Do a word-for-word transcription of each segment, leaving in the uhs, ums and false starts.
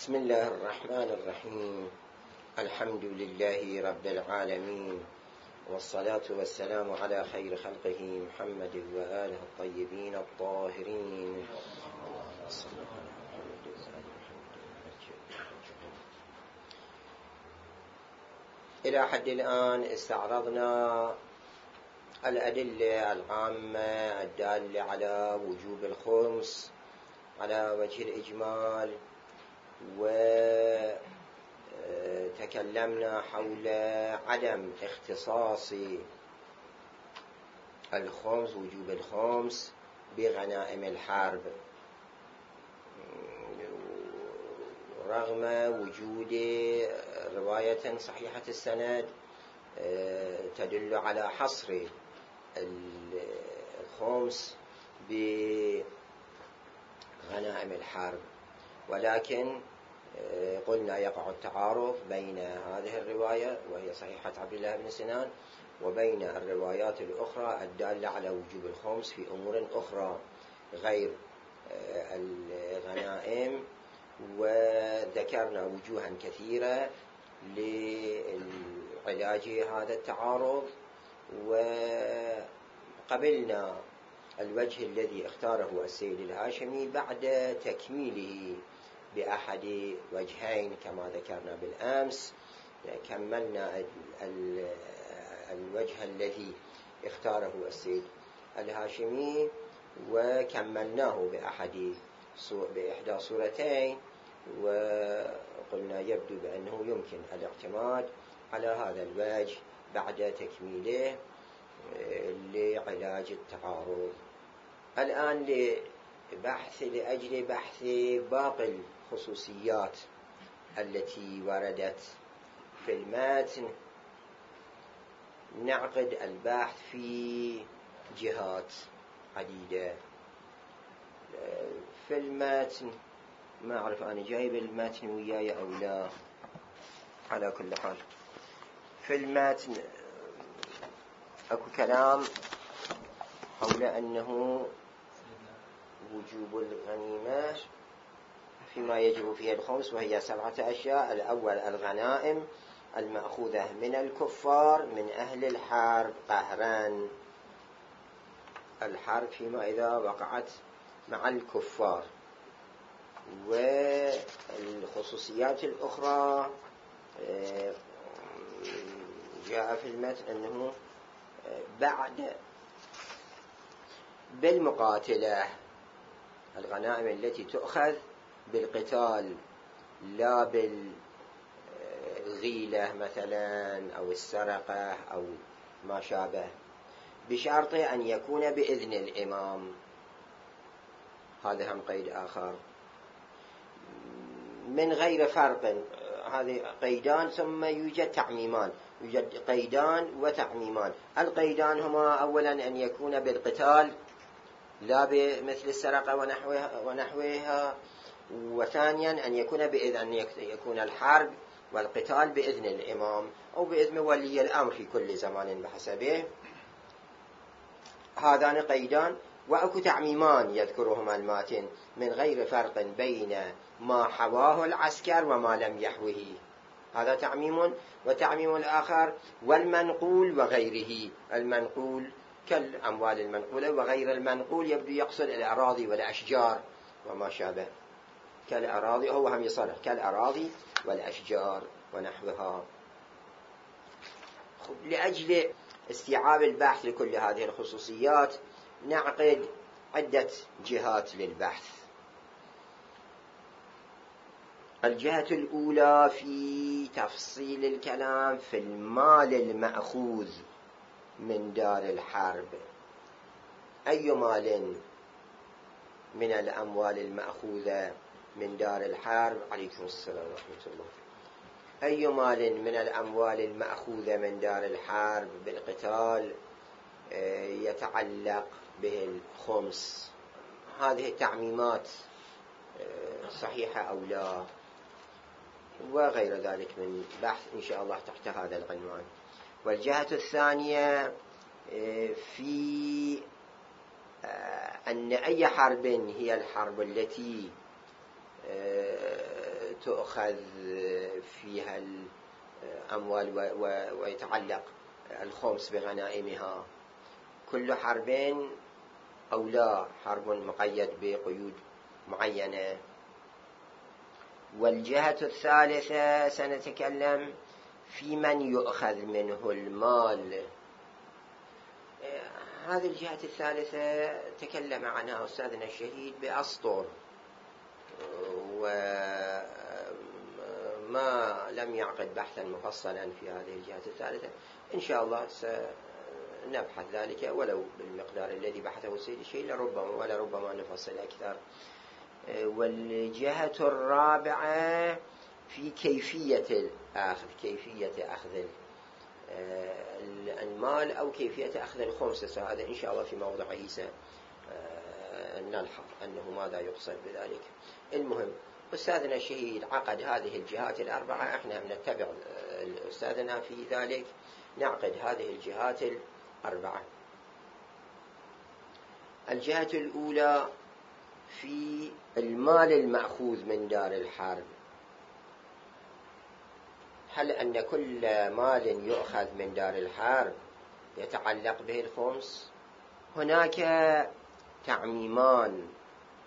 بسم الله الرحمن الرحيم. الحمد لله رب العالمين، والصلاة والسلام على خير خلقه محمد وآله الطيبين الطاهرين. إلى حد الآن استعرضنا الأدلة العامة الدالة على وجوب الخمس على وجه الإجمال، وتكلمنا حول عدم اختصاص الخمس وجوب الخمس بغنائم الحرب رغم وجود رواية صحيحة السند تدل على حصر الخمس بغنائم الحرب، ولكن قلنا يقع التعارض بين هذه الرواية وهي صحيحة عبد الله بن سنان وبين الروايات الأخرى الدالة على وجوب الخمس في أمور أخرى غير الغنائم، وذكرنا وجوها كثيرة لعلاج هذا التعارض، وقبلنا الوجه الذي اختاره السيد الهاشمي بعد تكميله بأحد وجهين كما ذكرنا بالأمس. كملنا الوجه الذي اختاره السيد الهاشمي وكملناه بأحد بإحدى صورتين، وقلنا يبدو بأنه يمكن الاعتماد على هذا الوجه بعد تكميله لعلاج التعارض. الآن لبحث لأجل بحث باقي الخصوصيات التي وردت في المتن نعقد البحث في جهات عديدة في المتن. ما أعرف أنا جايب المتن وياي أو لا، على كل حال في المتن أكو كلام حول أنه وجوب الغنيمة فيما يجب فيها الخمس، وهي سبعة أشياء. الأول الغنائم المأخوذة من الكفار من أهل الحرب قهرا، الحرب فيما إذا وقعت مع الكفار. والخصوصيات الأخرى جاء في المتن أنه بعد بالمقاتلة الغنائم التي تؤخذ بالقتال لا بالغيلة مثلا أو السرقة أو ما شابه، بشرط أن يكون بإذن الإمام. هذا هم قيد آخر من غير فرق. هذه قيدان ثم يوجد تعميمان، يوجد قيدان وتعميمان. القيدان هما أولا أن يكون بالقتال لا بمثل السرقة ونحوها, ونحوها وثانيا أن يكون بإذن أن يكون الحرب والقتال بإذن الإمام أو بإذن ولي الأمر في كل زمان بحسبه. هذان قيدان، وأكو تعميمان يذكرهما الماتن من غير فرق بين ما حواه العسكر وما لم يحوه، هذا تعميم. وتعميم الآخر والمنقول وغيره، المنقول كالأموال المنقولة، وغير المنقول يبدو يقصد الأراضي والأشجار وما شابه، كالأراضي هو هم يصرح كالأراضي والأشجار ونحوها. لأجل استيعاب البحث لكل هذه الخصوصيات نعقد عدة جهات للبحث. الجهة الأولى في تفصيل الكلام في المال المأخوذ من دار الحرب. أي مال من الأموال المأخوذة من دار الحرب؟ عليكم السلام ورحمة الله. أي مال من الأموال المأخوذة من دار الحرب بالقتال يتعلق به الخمس؟ هذه التعميمات صحيحة أو لا، وغير ذلك من بحث إن شاء الله تحت هذا العنوان. والجهة الثانية في أن أي حرب هي الحرب التي تؤخذ فيها الأموال ويتعلق الخمس بغنائمها، كل حرب أو لا حرب مقيد بقيود معينة. والجهة الثالثة سنتكلم في من يؤخذ منه المال. هذه الجهة الثالثة تكلم عنها أستاذنا الشهيد بأسطر، وما لم يعقد بحثا مفصلا في هذه الجهة الثالثة. إن شاء الله سنبحث ذلك ولو بالمقدار الذي بحثه السيد الشهيد لربما ولربما نفصل أكثر. والجهة الرابعة في كيفية الأخذ، كيفية أخذ المال أو كيفية أخذ الخمس. هذا إن شاء الله في موضعه نلحظ أنه ماذا يقصد بذلك. المهم أستاذنا الشهيد عقد هذه الجهات الأربعة، إحنا نتبع أستاذنا في ذلك، نعقد هذه الجهات الأربعة. الجهة الأولى في المال المأخوذ من دار الحرب. هل أن كل مال يؤخذ من دار الحرب يتعلق به الخمس؟ هناك تعميمان.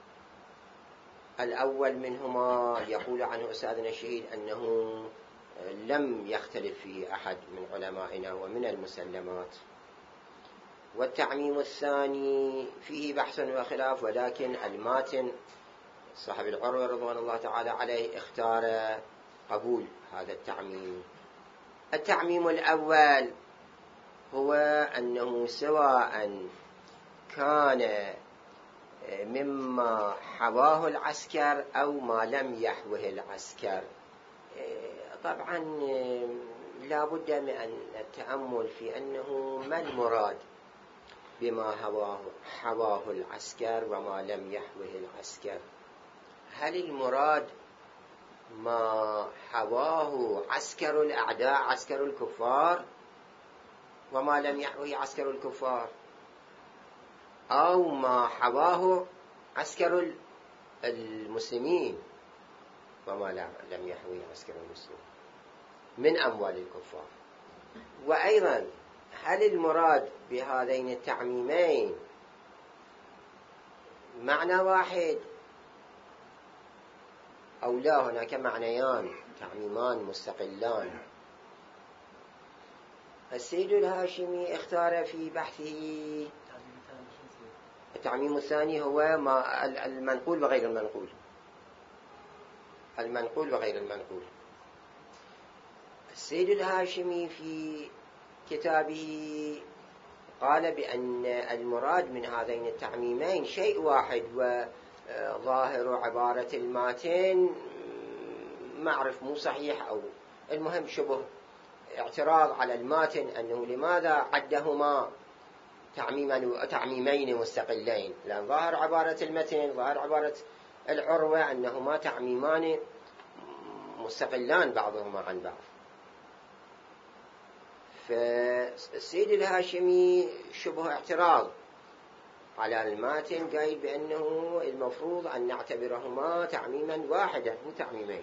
الأول منهما يقول عنه أستاذنا الشهيد أنه لم يختلف فيه أحد من علمائنا ومن المسلمات. والتعميم الثاني فيه بحث وخلاف، ولكن الماتن صاحب العروة رضوان الله تعالى عليه اختار قبول هذا التعميم. التعميم الأول هو أنه سواء كان مما حواه العسكر أو ما لم يحوه العسكر. طبعا لا بد من التأمل في أنه ما المراد بما حواه, حواه العسكر وما لم يحوه العسكر. هل المراد ما حواه عسكر الأعداء، عسكر الكفار، وما لم يحوه عسكر الكفار، أو ما حواه عسكر المسلمين وما لم يحوه عسكر المسلمين من أموال الكفار؟ وأيضا هل المراد بهذين التعميمين معنى واحد أو لا هناك معنيان، تعميمان مستقلان؟ السيد الهاشمي اختار في بحثه التعميم الثاني هو ما المنقول وغير المنقول، المنقول وغير المنقول. السيد الهاشمي في كتابه قال بأن المراد من هذين التعميمين شيء واحد، وظاهر عبارة الماتن ما أعرف مو صحيح، أو المهم شبه اعتراض على الماتن أنه لماذا عدهما تعميما تعميمين مستقلين، لأن ظاهر عبارة المتن ظاهر عبارة العروة أنهما تعميمان مستقلان بعضهما عن بعض. فالسيد الهاشمي شبه اعتراض على الماتن قايل بأنه المفروض أن نعتبرهما تعميما واحدا مو تعميمين،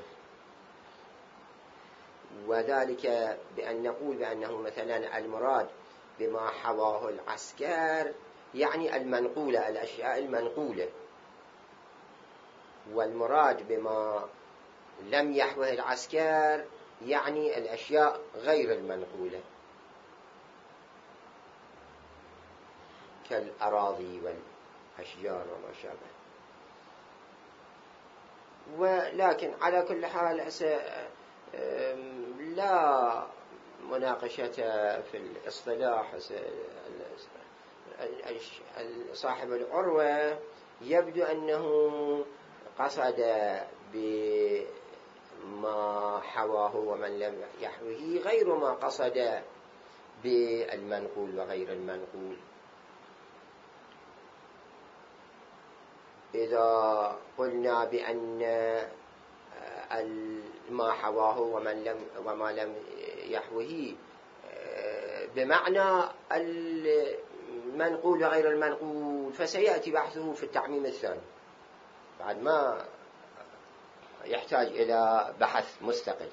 وذلك بأن نقول بأنه مثلا المراد بما حواه العسكر يعني المنقولة، الأشياء المنقولة، والمراد بما لم يحوه العسكر يعني الأشياء غير المنقولة كالأراضي والأشجار وما شابه. ولكن على كل حال لا مناقشة في الاصطلاح. صاحب العروة يبدو أنه قصد بما حواه ومن لم يحوه غير ما قصد بالمنقول وغير المنقول. إذا قلنا بأن ما حواه ومن لم وما لم يحوه بمعنى المنقول وغير المنقول، فسيأتي بحثه في التعميم الثاني بعد ما يحتاج إلى بحث مستقل.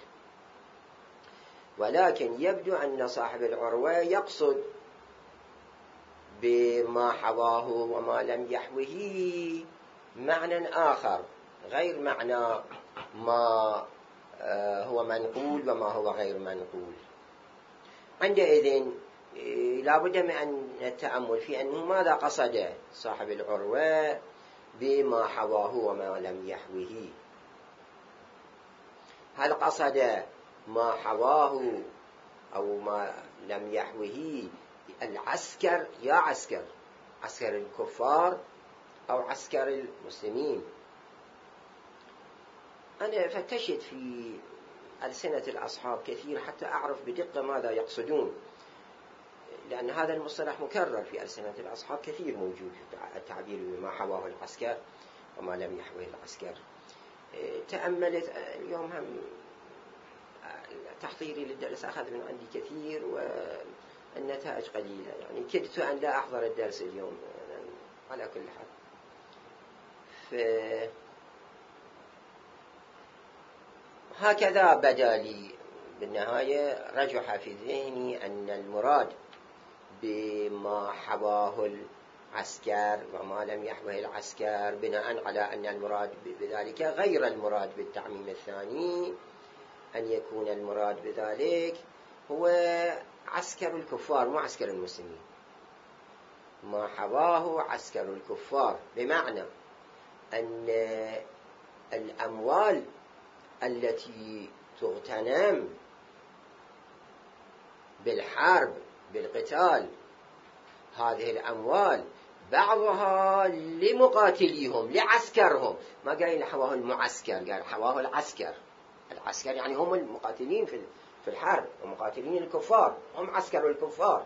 ولكن يبدو أن صاحب العروة يقصد بما حواه وما لم يحوه معنى آخر غير معنى ما هو منقول وما هو غير منقول. عندئذ لا بد من التأمل في أنه ماذا قصد صاحب العروة بما حواه وما لم يحوه. هل قصد ما حواه أو ما لم يحوه العسكر يا عسكر عسكر الكفار أو عسكر المسلمين؟ أنا فتشت في ألسنة الأصحاب كثير حتى أعرف بدقة ماذا يقصدون، لأن هذا المصطلح مكرر في ألسنة الأصحاب كثير موجود، التعبير بما حواه العسكر وما لم يحوه العسكر. تأملت اليوم هم تحضيري للدرس أخذ من عندي كثير والنتائج قليلة، يعني كدت أن لا أحضر الدرس اليوم على كل حال. هكذا بدا لي بالنهاية، رجح في ذهني أن المراد بما حواه العسكر وما لم يحوه العسكر بناء على أن المراد بذلك غير المراد بالتعميم الثاني، أن يكون المراد بذلك هو عسكر الكفار مو عسكر المسلمين. ما حواه عسكر الكفار بمعنى أن الأموال التي تغتنم بالحرب بالقتال، هذه الأموال بعضها لمقاتليهم لعسكرهم، ما قال حواه المعسكر، قال حواه العسكر. العسكر يعني هم المقاتلين في الحرب ومقاتلين الكفار، هم عسكر الكفار.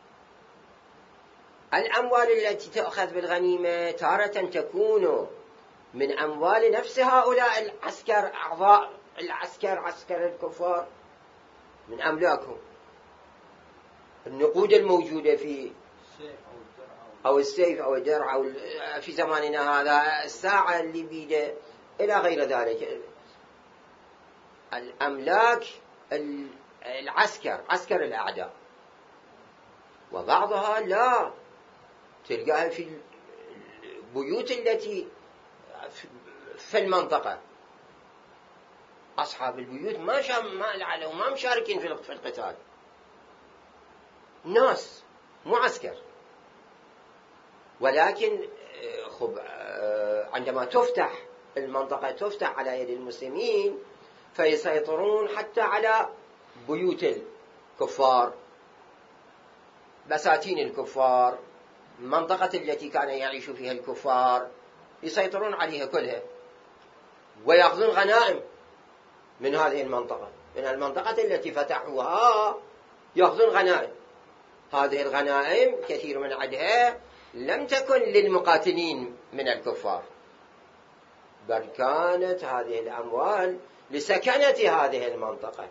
الأموال التي تأخذ بالغنيمة تارة تكون من أموال نفس هؤلاء العسكر، أعضاء العسكر عسكر الكفار، من أملاكهم. النقود الموجودة في أو السيف أو الدرع أو في زماننا هذا الساعة اللي بيده إلى غير ذلك، الأملاك العسكر عسكر الأعداء. وبعضها لا تلقاها في البيوت التي في المنطقة، أصحاب البيوت ما شام ما لعلهم ما مشاركين في القتال، ناس مو عسكر. ولكن خب عندما تفتح المنطقة تفتح على يد المسلمين فيسيطرون حتى على بيوت الكفار، بساتين الكفار، المنطقة التي كان يعيش فيها الكفار يسيطرون عليها كلها، ويأخذون غنائم من هذه المنطقة، من المنطقة التي فتحوها يأخذون غنائم. هذه الغنائم كثير من عدها لم تكن للمقاتلين من الكفار، بل كانت هذه الأموال لسكنة هذه المنطقة.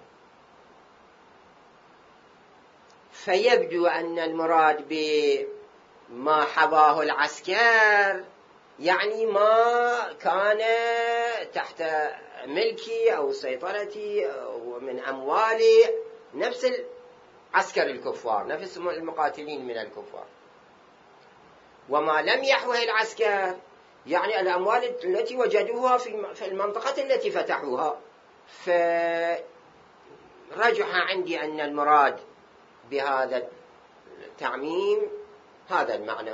فيبدو أن المراد بما حواه العسكر يعني ما كان تحت ملكي أو سيطرتي من أموال نفس عسكر الكفار، نفس المقاتلين من الكفار. وما لم يحوه العسكر يعني الأموال التي وجدوها في المنطقة التي فتحوها. فرجح عندي أن المراد بهذا التعميم هذا المعنى،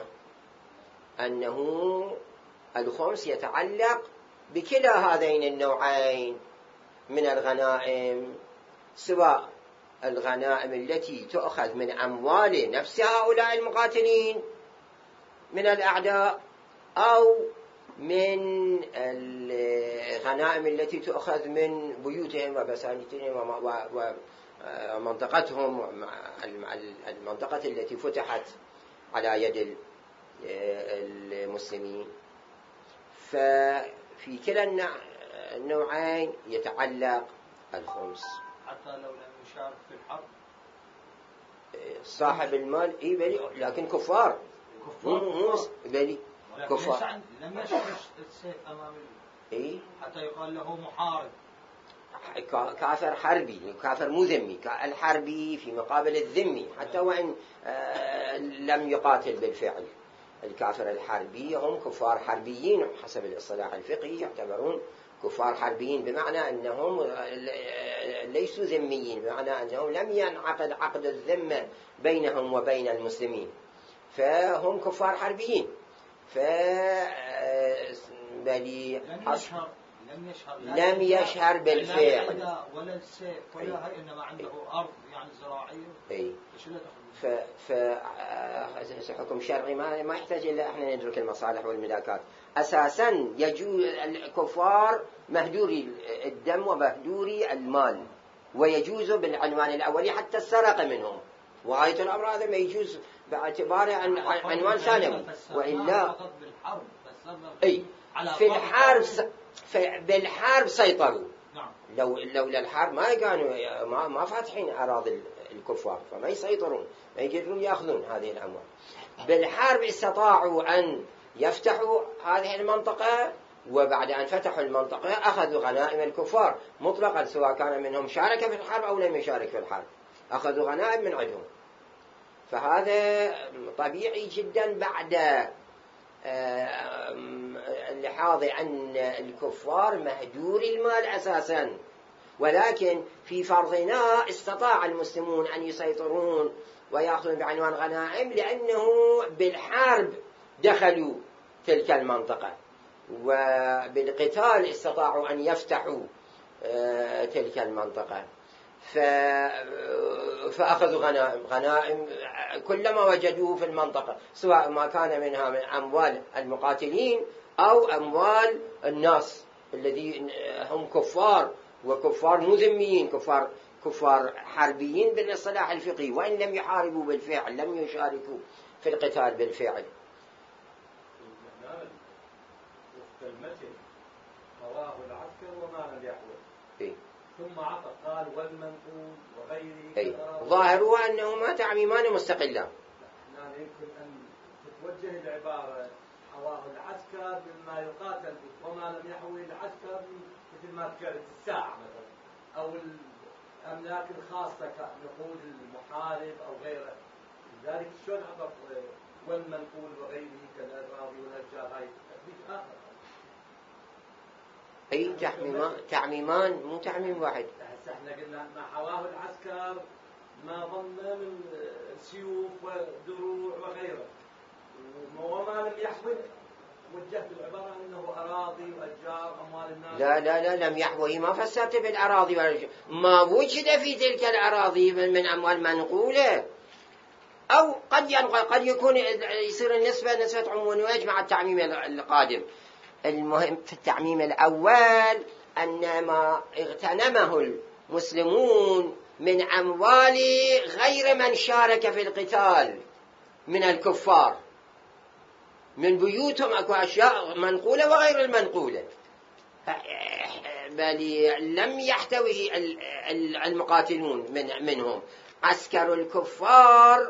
أنه الخمس يتعلق بكلا هذين النوعين من الغنائم، سواء الغنائم التي تؤخذ من أموال نفس هؤلاء المقاتلين من الأعداء، أو من الغنائم التي تؤخذ من بيوتهم وبساتينهم ومنطقتهم، المنطقة التي فتحت على يد المسلمين. ففي كلا النوعين يتعلق الخمس. حتى لو لم يشارك في الحرب صاحب المال إيه بلي، لكن كفار كفار مو بلي كفار. لم يشارك السيف أمام إيه؟ حتى يقال له محارب. كافر حربي، كافر مو ذمي. الحربي في مقابل الذمي حتى وإن لم يقاتل بالفعل. الكافر الحربي هم كفار حربيين حسب الاصطلاح الفقهي، يعتبرون كفار حربيين بمعنى أنهم ليسوا ذميين، بمعنى أنهم لم ينعقد عقد الذمة بينهم وبين المسلمين، فهم كفار حربيين. ف بلي لم يشهر لم يشهر لم يشهر بالفعل ولا السيف ولا هاي، إنما عنده أرض يعني زراعية. أي. ف ف حكم شرعي ما ما يحتاج إلا إحنا ندرك المصالح والملاكات. أساسا يجوز الكفار مهدوري الدم ومهدوري المال، ويجوز بالعنوان الأولي حتى السرقة منهم، وغاية الأمر هذا ما يجوز باعتباره عنوان ثانوي. وإلا أي في الحرب بالحرب سيطروا. لو لولا الحرب ما كانوا ما ما فاتحين أراضي الكفار، فما يسيطرون، ما يقدرون يأخذون هذه الأموال. بالحرب استطاعوا أن يفتحوا هذه المنطقة، وبعد أن فتحوا المنطقة أخذوا غنائم الكفار مطلقا، سواء كان منهم شارك في الحرب أو لم يشارك في الحرب، أخذوا غنائم من عندهم. فهذا طبيعي جدا بعد اللحاظ أن الكفار مهدور المال أساسا. ولكن في فرضنا استطاع المسلمون أن يسيطرون ويأخذون بعنوان غنائم، لأنه بالحرب دخلوا تلك المنطقة، وبالقتال استطاعوا أن يفتحوا تلك المنطقة، فأخذوا غنائم غنائم كلما وجدوه في المنطقة، سواء ما كان منها من أموال المقاتلين أو أموال الناس الذين هم كفار، وكفار مذميين، كفار كفار حربيين بالاصطلاح الفقهي، وإن لم يحاربوا بالفعل، لم يشاركوا في القتال بالفعل. المتن رواه العسكر وما لم يحوه، إيه؟ ثم عطف قال والمنقول وغيره. أي. ظاهره أنه ما تعميمان مستقلان. نعم، يمكن أن تتوجه العبارة حواه العسكر مما يقاتل به، وما لم يحوه العسكر مثل ما ذكرت الساعة مثلا، أو الأملاك الخاصة كنقود المحارب أو غيره. لذلك شلون عطف والمنقول وغيره كالأراضي والأشجار؟ هاي تثبيت آخر. أي تعميمان تعميمان مو تعميم واحد. هسه احنا قلنا ما حواه العسكر ما ظن من سيوف ودروع وغيره، وما لم يحوه وجهت العبارة أنه أراضي وأشجار أموال الناس. لا لا لا لم يحوه، ما فسرت بالأراضي والأشجار، ما وجد في تلك الأراضي من أموال منقولة، أو قد ينقل قد يكون يصير النسبة نسبة عموم ويجمع التعميم القادم. المهم في التعميم الأول أن ما اغتنمه المسلمون من أموال غير من شارك في القتال من الكفار، من بيوتهم أكو أشياء منقولة وغير المنقولة، بل لم يحتوي المقاتلون من منهم. عسكر الكفار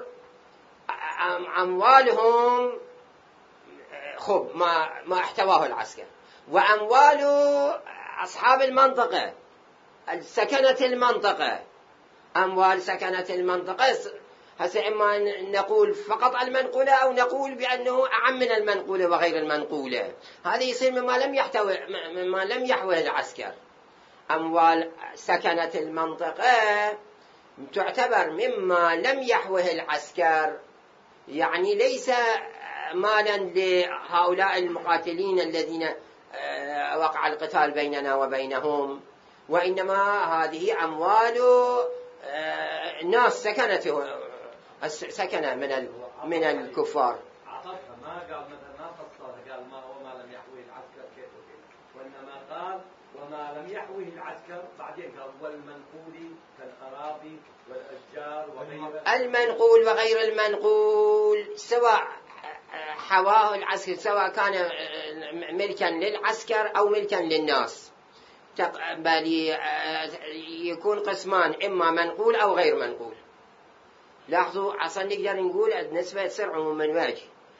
أموالهم خب ما ما احتواه العسكر، وأموال أصحاب المنطقة سكنة المنطقة، أموال سكنة المنطقة. هسه إما نقول فقط المنقولة أو نقول بأنه أعم من المنقولة وغير المنقولة، هذا يصير مما لم يحتوي مما لم يحوي العسكر. أموال سكنة المنطقة تعتبر مما لم يحوه العسكر، يعني ليس مالا لهؤلاء المقاتلين الذين وقع القتال بيننا وبينهم، وإنما هذه أموال ناس سكنته سكن من من الكفار. عطفها ما قال مثلا ما فصلها قال ما هو ما لم يحويه العسكر كيف وكيف، وإنما قال وما لم يحويه العسكر، بعدين قال والمنقول كالأراضي والأشجار وغيرها. المنقول وغير المنقول سواء حواه العسكر، سواء كان ملكا للعسكر أو ملكا للناس، بل يكون قسمان، إما منقول أو غير منقول. لاحظوا أصلا نقدر نقول النسبة تصير عموما وجه،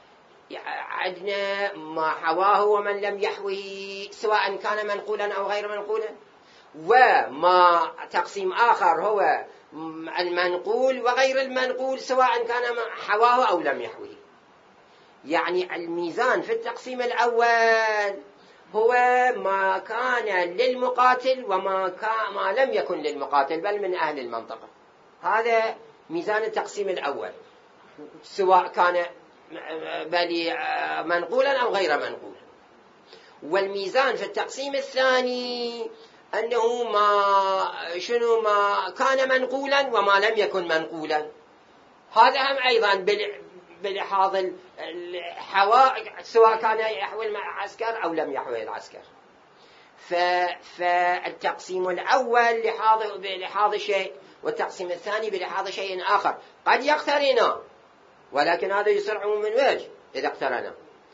عندنا ما حواه ومن لم يحوه سواء كان منقولا أو غير منقولا، وما تقسيم آخر هو المنقول وغير المنقول سواء كان حواه أو لم يحوه. يعني الميزان في التقسيم الأول هو ما كان للمقاتل وما كان ما لم يكن للمقاتل بل من أهل المنطقة. هذا ميزان التقسيم الأول سواء كان بل منقولا أو غير منقول. والميزان في التقسيم الثاني أنه ما شنو ما كان منقولا وما لم يكن منقولا. هذا هم أيضا بلحاظ الحواء سواء كان يحوي العسكر أو لم يحوي العسكر. فالتقسيم الأول بلحاظ شيء والتقسيم الثاني بلحاظ شيء آخر قد يقترنا، ولكن هذا يسرع من وجه إذا اقترنا.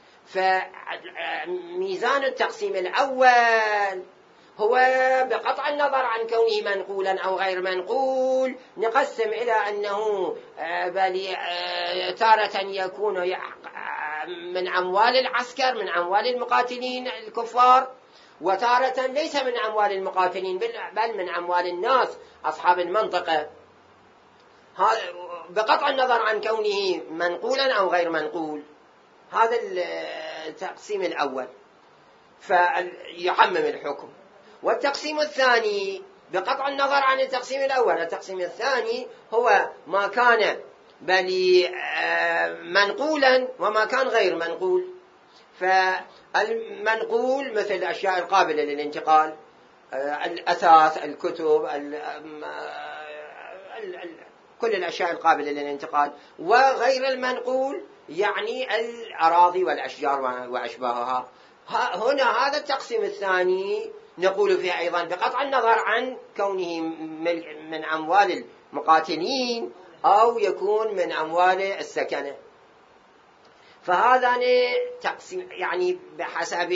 فميزان التقسيم الأول هو بقطع النظر عن كونه منقولا أو غير منقول نقسم إلى أنه بل تارة يكون من أموال العسكر من أموال المقاتلين الكفار، وتارة ليس من أموال المقاتلين بل من أموال الناس أصحاب المنطقة، بقطع النظر عن كونه منقولا أو غير منقول. هذا التقسيم الأول فيعمم الحكم. والتقسيم الثاني بقطع النظر عن التقسيم الأول، التقسيم الثاني هو ما كان بل منقولا وما كان غير منقول. فالمنقول مثل الأشياء القابلة للانتقال، الأثاث، الكتب، كل الأشياء القابلة للانتقال. وغير المنقول يعني الأراضي والأشجار وأشباهها. هنا هذا التقسيم الثاني نقول فيه أيضا بقطع النظر عن كونه من أموال المقاتلين أو يكون من أموال السكنة. فهذا تقسيم يعني بحسب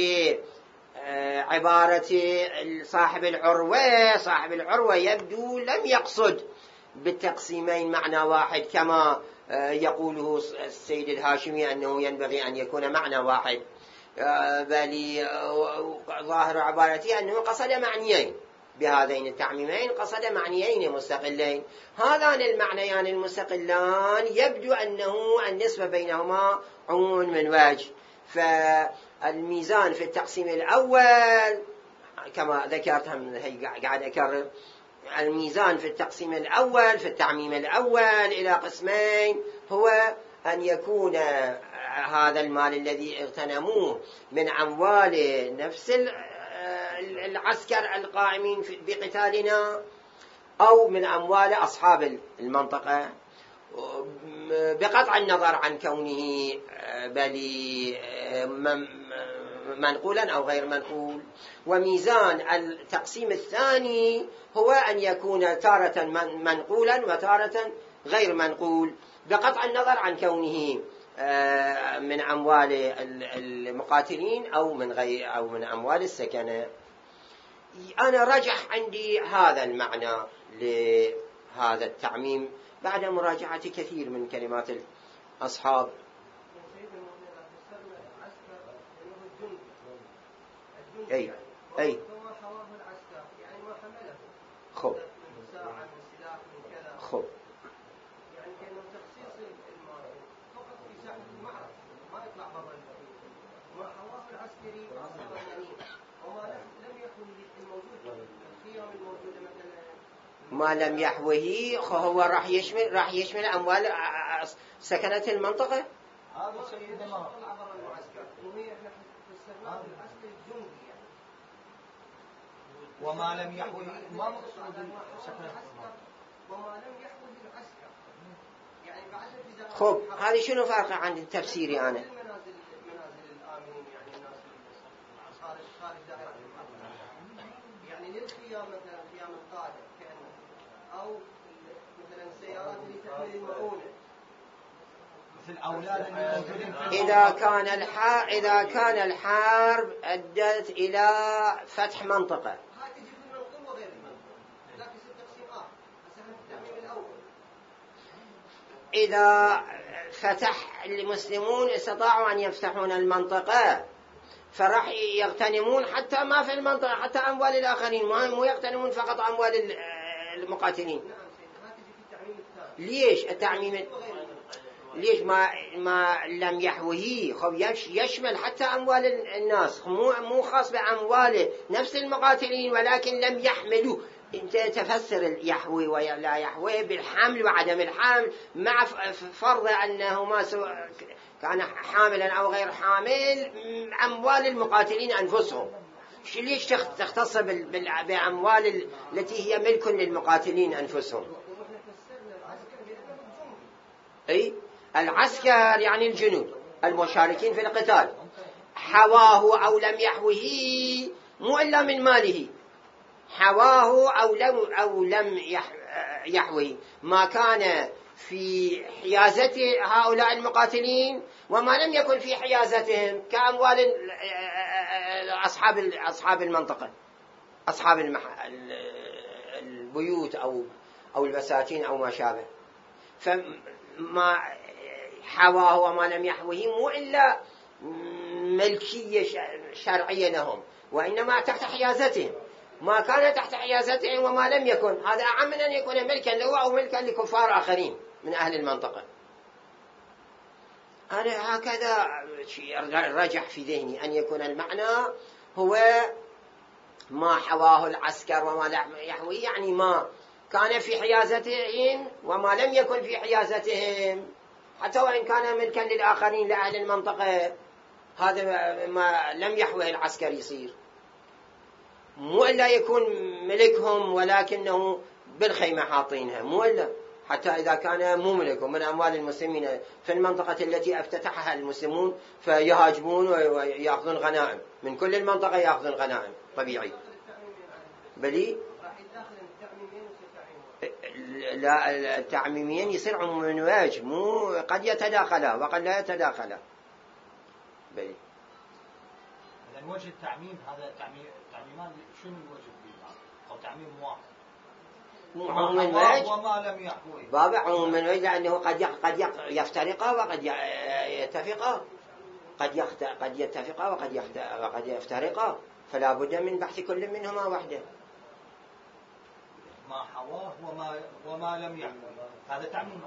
عبارة صاحب العروة. صاحب العروة يبدو لم يقصد بالتقسيمين معنى واحد كما يقوله السيد الهاشمي أنه ينبغي أن يكون معنى واحد، بل ظاهر عبارته أنه قصد معنيين بهذين التعميمين، قصد معنيين مستقلين. هذان المعنيان المستقلان يبدو أنه النسبة بينهما عموم من وجه. فالميزان في التقسيم الأول كما ذكرت هم قاعد أكرر، الميزان في التقسيم الأول في التعميم الأول إلى قسمين هو أن يكون هذا المال الذي اغتنموه من أموال نفس العسكر القائمين بقتالنا أو من أموال أصحاب المنطقة بقطع النظر عن كونه بل منقولا أو غير منقول. وميزان التقسيم الثاني هو أن يكون تارة منقولا وتارة غير منقول بقطع النظر عن كونه من أموال المقاتلين أو من غير أو من أموال السكنة. أنا رجح عندي هذا المعنى لهذا التعميم بعد مراجعة كثير من كلمات الأصحاب. أي أي خب خب ما لم يحوه هو راح يشمل راح يشمل أموال سكنة المنطقة. هذا سيدنا وما لم يحوه ما مقصود سكنة وما لم يحوه العسكر يعني بعد. خب هذه شنو فرق عن التفسيري أنا؟ يعني للخيام مثلا خيام القادة أو مثلا السيارات اللي تحمل المؤونة مثل أولاد الموجودين. إذا كان الحرب إذا كان الحرب أدت إلى فتح منطقة. هاي تجي في المنقول وغير المنقول، لكن ست تقسيم آخر. هسه التعميم الأول. إذا فتح المسلمون استطاعوا أن يفتحون المنطقة، فراح يغتنمون حتى ما في المنطقة، حتى أموال الآخرين، مو يغتنمون فقط أموال المقاتلين. ليش التعميم؟ ليش ما ما لم يحوه؟ خب يشمل حتى أموال الناس، مو مو خاص بأمواله نفس المقاتلين، ولكن لم يحملوا. أنت تفسر يحوي ولا يحوي بالحمل وعدم الحمل، مع فرض أنه ما كان حاملا أو غير حامل أموال المقاتلين أنفسهم. ليش تختص بأموال التي هي ملك للمقاتلين أنفسهم؟ أي العسكر يعني الجنود المشاركين في القتال، حواه أو لم يحوه مو إلا من ماله، حواه أو لم أو لم يحوه ما كان في حيازة هؤلاء المقاتلين وما لم يكن في حيازتهم، كأموال أصحاب أصحاب المنطقة، أصحاب البيوت أو أو البساتين أو ما شابه. فما حواه وما لم يحوه مو إلا ملكية شرعية لهم، وإنما تحت حيازتهم. ما كان تحت حيازتهم وما لم يكن، هذا أعم من أن يكون ملكا له أو ملكا لكفار آخرين من أهل المنطقة. أنا هكذا رجح في ذهني أن يكون المعنى هو ما حواه العسكر وما لم يحوه، يعني ما كان في حيازتهم وما لم يكن في حيازتهم، حتى وإن كان ملكا للآخرين لأهل المنطقة، هذا ما لم يحوه العسكر يصير. مو إلا يكون ملكهم ولكنه بالخيمة حاطينها، مو إلا حتى إذا كان مو ملكهم من أموال المسلمين في المنطقة التي افتتحها المسلمون، فيهاجمون ويأخذون غنائم من كل المنطقة، يأخذون غنائم طبيعي. بلي لا، التعميمين يصير عموم من وجه، مو قد يتداخلا وقد لا يتداخلا. بلي إذن وجه التعميم هذا تعميم تعميمان شنو الوجه فيه؟ أو تعميم واحد مو عموم من وجه وما لم يحوي بابا، عموم من وجه لأنه قد قد يفترقا وقد يتفقا، قد يخت... قد يتفقا وقد يخت... وقد يفترقا، فلا بد من بحث كل منهما وحده. ما حواه وما وما لم يحوي هذا تعميم.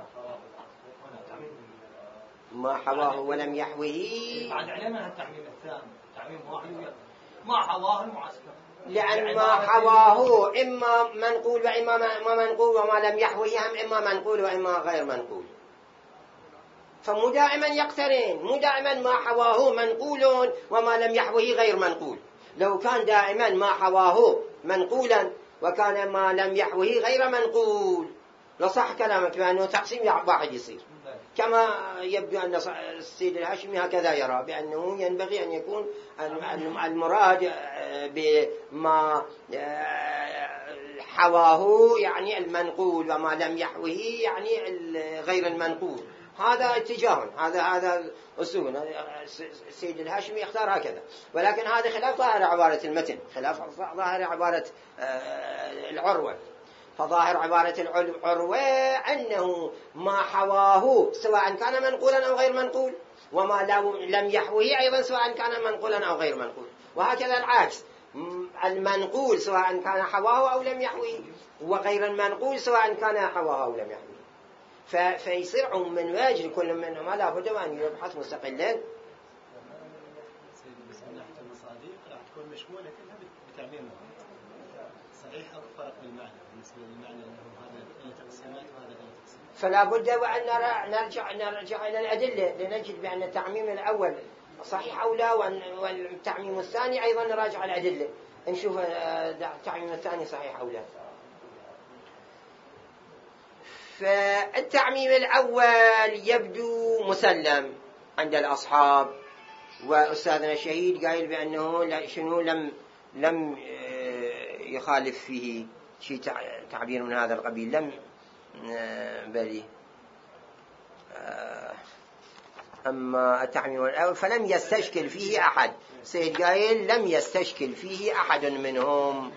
ما حواه ولم يحوه بعد علمنا التعميم الثاني تعميم واحد ما حواه المعسكر، لأن ما حواه إما منقول وإما ما منقول، وما لم يحوه هم إما منقول وإما غير منقول. فمو دائما يقترن، مو دائما ما حواه منقول وما لم يحوه غير منقول. لو كان دائما ما حواه منقولا وكان ما لم يحوه غير منقول لصح كلامك بأنه تقسيم واحد يصير، كما يبدو أن السيد الهاشمي هكذا يرى، بأنه ينبغي أن يكون المراد بما حواه يعني المنقول وما لم يحوه يعني غير المنقول. هذا اتجاه، هذا هذا أسلوب السيد الهاشمي يختار هكذا، ولكن هذا خلاف ظاهر عبارة المتن، خلاف ظاهر عبارة العروة. فظاهر عبارة العروة أنه ما حواه سواء كان منقولا أو غير منقول، وما لم يحوه أيضا سواء كان منقولا أو غير منقول، وهكذا العكس، المنقول سواء كان حواه أو لم يحوه، وغير المنقول سواء كان حواه أو لم يحوه. فيصير عموم من وجه لكل منهما لا بد أن يبحث مستقلا. سيدي بس من ناحية المصادر راح تكون مشمولة كلها بتعميم صحيح، أو فرق بالمعنى بالنسبة للمعنى أنه هذا ثلاث تقسيمات وهذا ثلاث تقسيمات. فلا بد وأن نرجع نرجع إلى الأدلة لنجد بأن التعميم الأول صحيح أو لا، والتعميم الثاني أيضا نراجع الأدلة نشوف التعميم الثاني صحيح أو لا. فالتعميم الأول يبدو مسلم عند الأصحاب، وأستاذنا الشهيد قايل بأنه شنو لم لم يخالف فيه شيء تعبير من هذا القبيل، لم بلي. أما التعميم الأول فلم يستشكل فيه أحد، سيد قايل لم يستشكل فيه أحد منهم،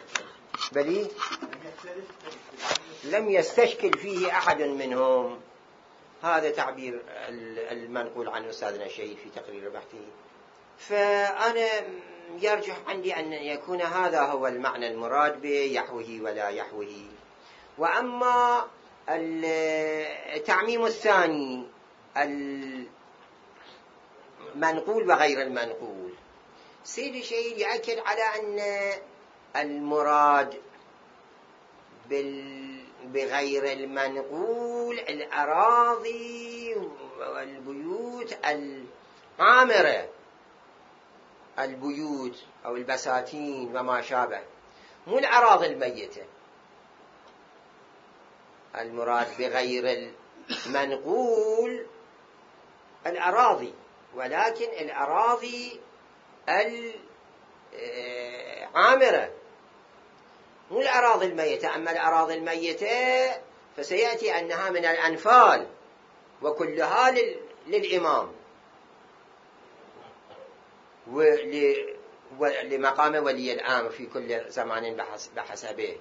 بلي لم يستشكل فيه أحد منهم. هذا تعبير المنقول عن أستاذنا الشهيد في تقرير بحثه. فأنا يرجح عندي أن يكون هذا هو المعنى المراد بيحوه ولا يحوه. وأما التعميم الثاني المنقول وغير المنقول، سيد الشهيد يأكد على أن المراد بغير المنقول الأراضي والبيوت العامرة، البيوت أو البساتين وما شابه، مو الأراضي الميتة. المراد بغير المنقول الأراضي، ولكن الأراضي العامرة مو الأراضي الميتة. أما الأراضي الميتة فسيأتي أنها من الأنفال وكلها للإمام ولمقام ولي الأمر في كل زمان بحسبه.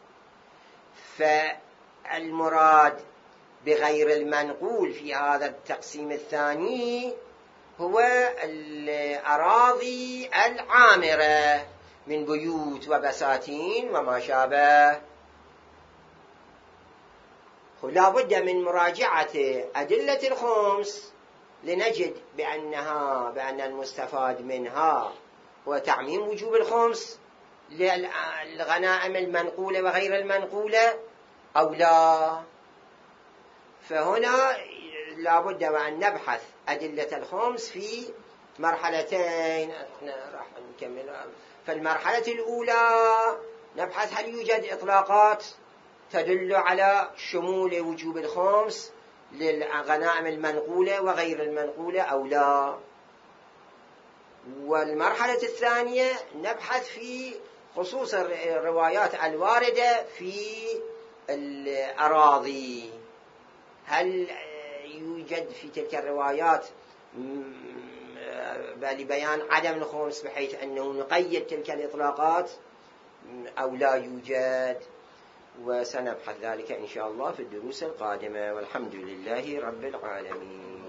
فالمراد بغير المنقول في هذا التقسيم الثاني هو الأراضي العامرة من بيوت وبساتين وما شابه. لا بد من مراجعة أدلة الخمس لنجد بأنها بأن المستفاد منها هو تعميم وجوب الخمس للغنائم المنقولة وغير المنقولة أو لا. فهنا لا بد وأن نبحث أدلة الخمس في مرحلتين. راح نكمل. فالمرحلة الأولى نبحث هل يوجد إطلاقات تدل على شمول وجوب الخمس للغنائم المنقولة وغير المنقولة أو لا. والمرحلة الثانية نبحث في خصوص الروايات الواردة في الأراضي، هل يوجد في تلك الروايات لبيان عدم الخمس بحيث أنه نقيد تلك الإطلاقات أو لا يوجد. وسنبحث ذلك إن شاء الله في الدروس القادمة، والحمد لله رب العالمين.